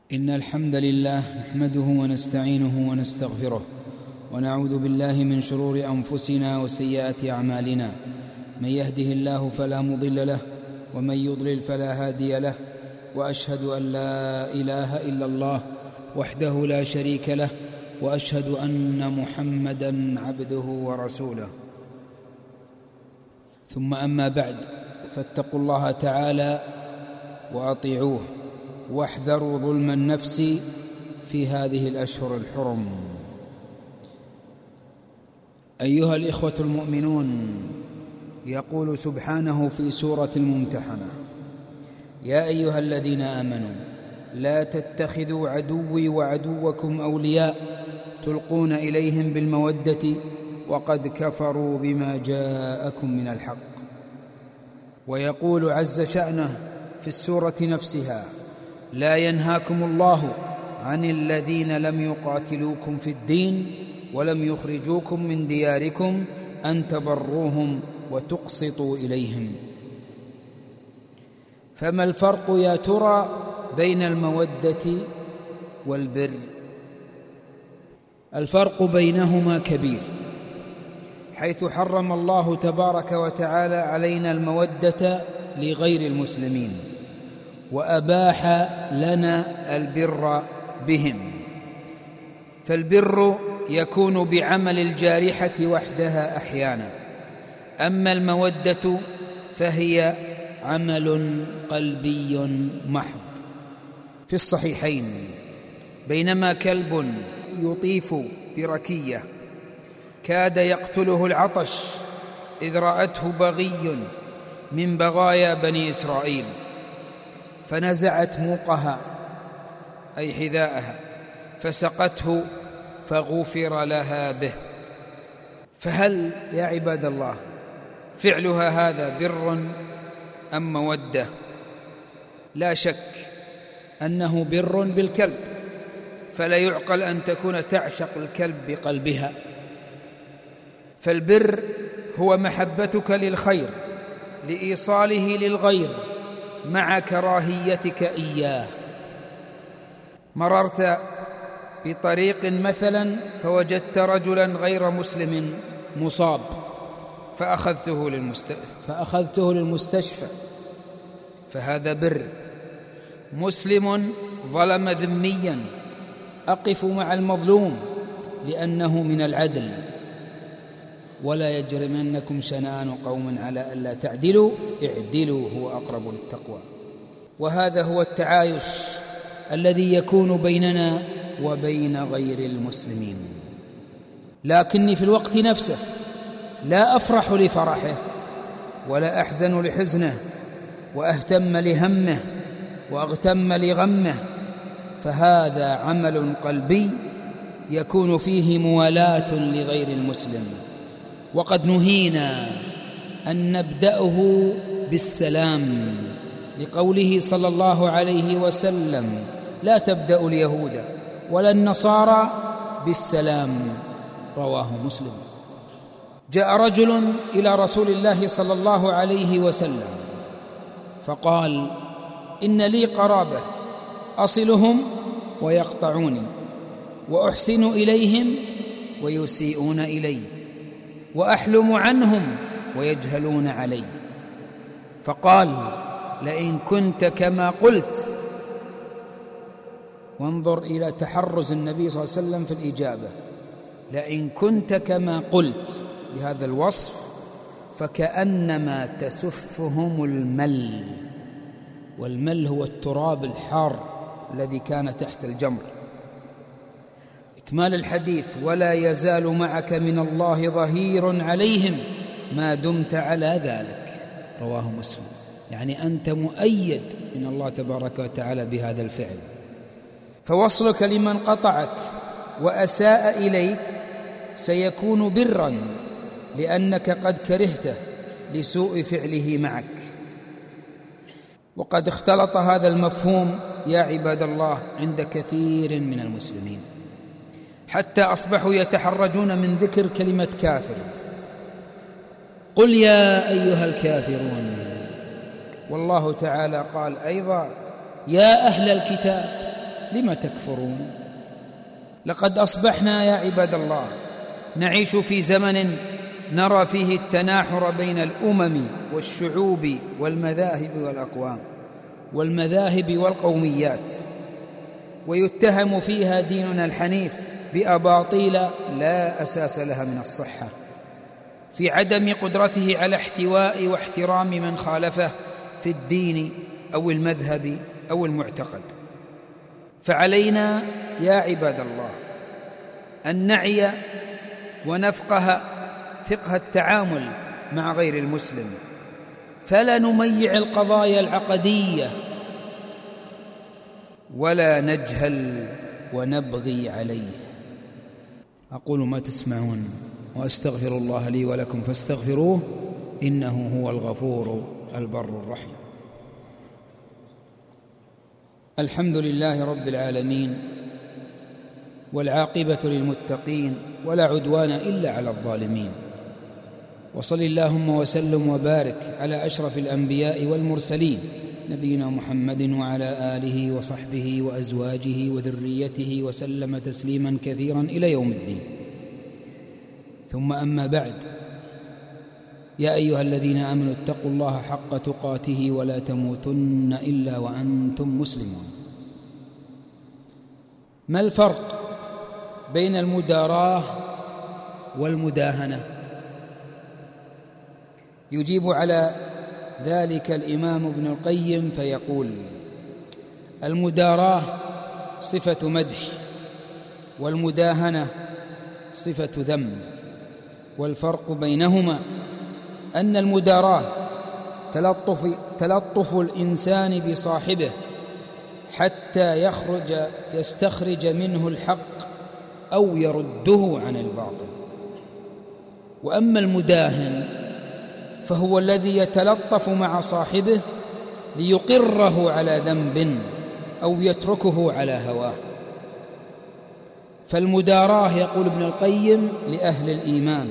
إن الحمد لله نحمده ونستعينه ونستغفره ونعوذ بالله من شرور أنفسنا وسيئات أعمالنا. من يهده الله فلا مضل له ومن يضلل فلا هادي له، وأشهد أن لا إله إلا الله وحده لا شريك له، وأشهد أن محمدًا عبده ورسوله. ثم أما بعد، فاتقوا الله تعالى وأطيعوه واحذروا ظلم النفس في هذه الأشهر الحرم. أيها الإخوة المؤمنون، يقول سبحانه في سورة الممتحنة: يا أيها الذين آمنوا لا تتخذوا عدوي وعدوكم أولياء تلقون إليهم بالمودة وقد كفروا بما جاءكم من الحق. ويقول عز شأنه في السورة نفسها: لا ينهاكم الله عن الذين لم يقاتلوكم في الدين ولم يخرجوكم من دياركم أن تبروهم وتقسطوا إليهم. فما الفرق يا ترى بين المودة والبر؟ الفرق بينهما كبير، حيث حرم الله تبارك وتعالى علينا المودة لغير المسلمين، وأباح لنا البر بهم. فالبر يكون بعمل الجارحة وحدها أحيانا، أما المودة فهي عمل قلبي محض. في الصحيحين: بينما كلب يطيف بركية كاد يقتله العطش إذ رأته بغي من بغايا بني إسرائيل فنزعت موقها أي حذاءها فسقته فغفر لها به. فهل يا عباد الله فعلها هذا بر أم مودة؟ لا شك أنه بر بالكلب، فلا يعقل أن تكون تعشق الكلب بقلبها. فالبر هو محبتك للخير لإيصاله للغير مع كراهيتك إياه. مررت بطريق مثلا فوجدت رجلا غير مسلم مصاب فأخذته للمستشفى، فهذا بر. مسلم ظلم ذميا، أقف مع المظلوم لأنه من العدل. ولا يجرمنكم شنآن قوم على ألا تعدلوا اعدلوا هو أقرب للتقوى. وهذا هو التعايش الذي يكون بيننا وبين غير المسلمين. لكني في الوقت نفسه لا أفرح لفرحه ولا أحزن لحزنه وأهتم لهمه وأغتم لغمه، فهذا عمل قلبي يكون فيه موالاة لغير المسلم. وقد نهينا أن نبدأه بالسلام، لقوله صلى الله عليه وسلم: لا تبدأوا اليهود ولا النصارى بالسلام، رواه مسلم. جاء رجل إلى رسول الله صلى الله عليه وسلم فقال: إن لي قرابة أصلهم ويقطعوني، وأحسن إليهم ويسيئون إلي، وأحلم عنهم ويجهلون علي. فقال: لئن كنت كما قلت، وانظر إلى تحرز النبي صلى الله عليه وسلم في الإجابة، لئن كنت كما قلت بهذا الوصف فكأنما تسفهم المل، والمل هو التراب الحار الذي كان تحت الجمر. إكمال الحديث: ولا يزال معك من الله ظهير عليهم ما دمت على ذلك، رواه مسلم. يعني أنت مؤيد من الله تبارك وتعالى بهذا الفعل. فوصلك لمن قطعك وأساء إليك سيكون برا، لأنك قد كرهته لسوء فعله معك. وقد اختلط هذا المفهوم يا عباد الله عند كثير من المسلمين، حتى أصبحوا يتحرجون من ذكر كلمة كافر. قل يا أيها الكافرون. والله تعالى قال أيضا: يا أهل الكتاب لم تكفرون. لقد أصبحنا يا عباد الله نعيش في زمن نرى فيه التناحر بين الأمم والشعوب والمذاهب والأقوام والمذاهب والقوميات، ويتهم فيها ديننا الحنيف بأباطيل لا أساس لها من الصحة، في عدم قدرته على احتواء واحترام من خالفه في الدين أو المذهب أو المعتقد. فعلينا يا عباد الله أن نعي ونفقه فقه التعامل مع غير المسلم، فلا نميع القضايا العقدية ولا نجهل ونبغي عليه. أقول ما تسمعون وأستغفر الله لي ولكم فاستغفروه إنه هو الغفور البر الرحيم. الحمد لله رب العالمين، والعاقبة للمتقين، ولا عدوان إلا على الظالمين. وصل اللهم وسلم وبارك على أشرف الأنبياء والمرسلين نبينا محمد وعلى آله وصحبه وأزواجه وذريته وسلم تسليما كثيرا إلى يوم الدين. ثم أما بعد، يا أيها الذين آمنوا اتقوا الله حق تقاته ولا تموتن إلا وأنتم مسلمون. ما الفرق بين المداراة والمداهنة؟ يجيب على ذلك الإمام ابن القيم فيقول: المداراة صفة مدح، والمداهنة صفة ذم، والفرق بينهما أن المداراة تلطف الإنسان بصاحبه حتى يستخرج منه الحق أو يرده عن الباطل، وأما المداهن فهو الذي يتلطف مع صاحبه ليقره على ذنب أو يتركه على هواه. فالمداراة يقول ابن القيم لأهل الإيمان،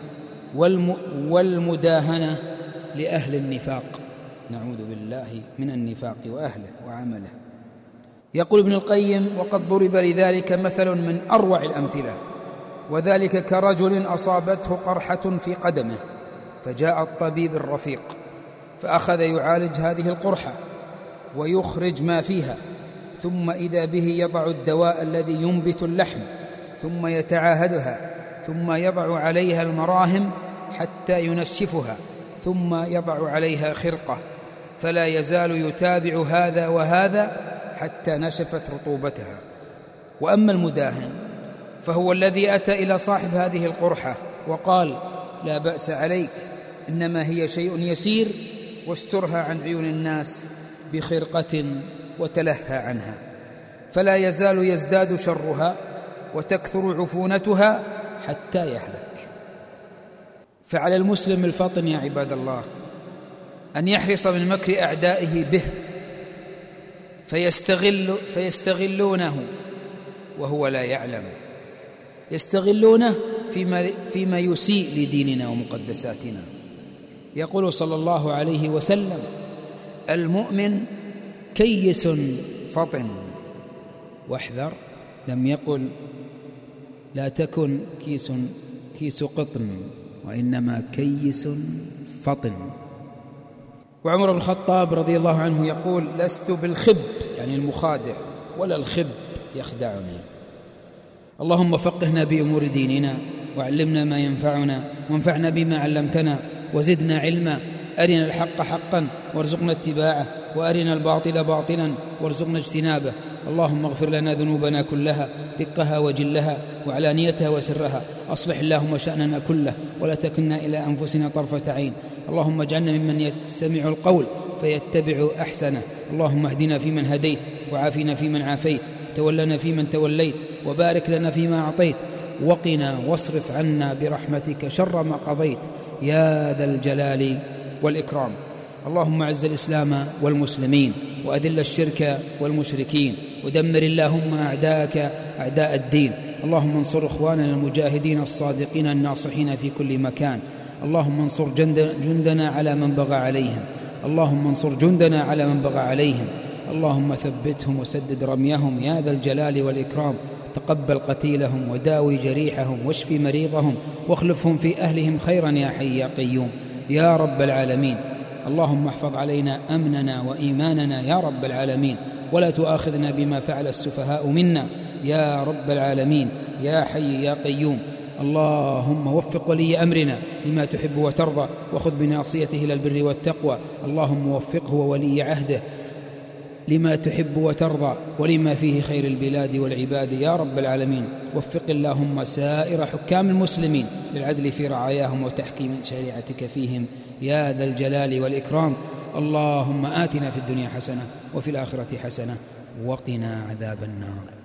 والمداهنة لأهل النفاق، نعوذ بالله من النفاق وأهله وعمله. يقول ابن القيم: وقد ضرب لذلك مثل من أروع الأمثلة، وذلك كرجل أصابته قرحة في قدمه، فجاء الطبيب الرفيق فأخذ يعالج هذه القرحة ويخرج ما فيها، ثم إذا به يضع الدواء الذي ينبت اللحم، ثم يتعاهدها، ثم يضع عليها المراهم حتى ينشفها، ثم يضع عليها خرقة، فلا يزال يتابع هذا وهذا حتى نشفت رطوبتها. وأما المداهن فهو الذي أتى إلى صاحب هذه القرحة وقال: لا بأس عليك، إنما هي شيء يسير، واسترها عن عيون الناس بخرقة وتلهى عنها، فلا يزال يزداد شرها وتكثر عفونتها حتى يهلك. فعلى المسلم الفطن يا عباد الله أن يحرص من مكر أعدائه به، فيستغلونه وهو لا يعلم، يستغلونه فيما يسيء لديننا ومقدساتنا. يقول صلى الله عليه وسلم: المؤمن كيس فطن. واحذر، لم يقل لا تكن كيس قطن، وإنما كيس فطن. وعمر بن الخطاب رضي الله عنه يقول: لست بالخب، يعني المخادع، ولا الخب يخدعني. اللهم فقهنا بأمور ديننا، وعلمنا ما ينفعنا، وانفعنا بما علمتنا، وزدنا علما. أرنا الحق حقا وارزقنا اتباعه، وأرنا الباطل باطلا وارزقنا اجتنابه. اللهم اغفر لنا ذنوبنا كلها، دقها وجلها وعلانيتها وسرها. أصلح اللهم شأننا كله، ولا تكلنا إلى أنفسنا طرفة عين. اللهم اجعلنا ممن يستمع القول فيتبع أحسنه. اللهم اهدنا فيمن هديت، وعافنا فيمن عافيت، تولنا فيمن توليت، وبارك لنا فيما أعطيت، وقنا واصرف عنا برحمتك شر ما قضيت يا ذا الجلال والإكرام. اللهم أعز الإسلام والمسلمين، وأذل الشرك والمشركين، ودمر اللهم أعداءك أعداء الدين. اللهم انصر إخواننا المجاهدين الصادقين الناصحين في كل مكان. اللهم انصر جندنا على من بغى عليهم. اللهم انصر جندنا على من بغى عليهم. اللهم ثبتهم وسدد رميهم يا ذا الجلال والإكرام. تقبل قتيلهم وداوي جريحهم واشف مريضهم واخلفهم في أهلهم خيرا يا حي يا قيوم يا رب العالمين. اللهم احفظ علينا أمننا وإيماننا يا رب العالمين، ولا تؤاخذنا بما فعل السفهاء منا يا رب العالمين يا حي يا قيوم. اللهم وفق ولي أمرنا لما تحب وترضى، وخذ بناصيته إلى البر والتقوى. اللهم وفقه وولي عهده لما تحب وترضى ولما فيه خير البلاد والعباد يا رب العالمين. وفق اللهم سائر حكام المسلمين للعدل في رعاياهم وتحكيم شريعتك فيهم يا ذا الجلال والإكرام. اللهم آتنا في الدنيا حسنة وفي الآخرة حسنة وقنا عذاب النار.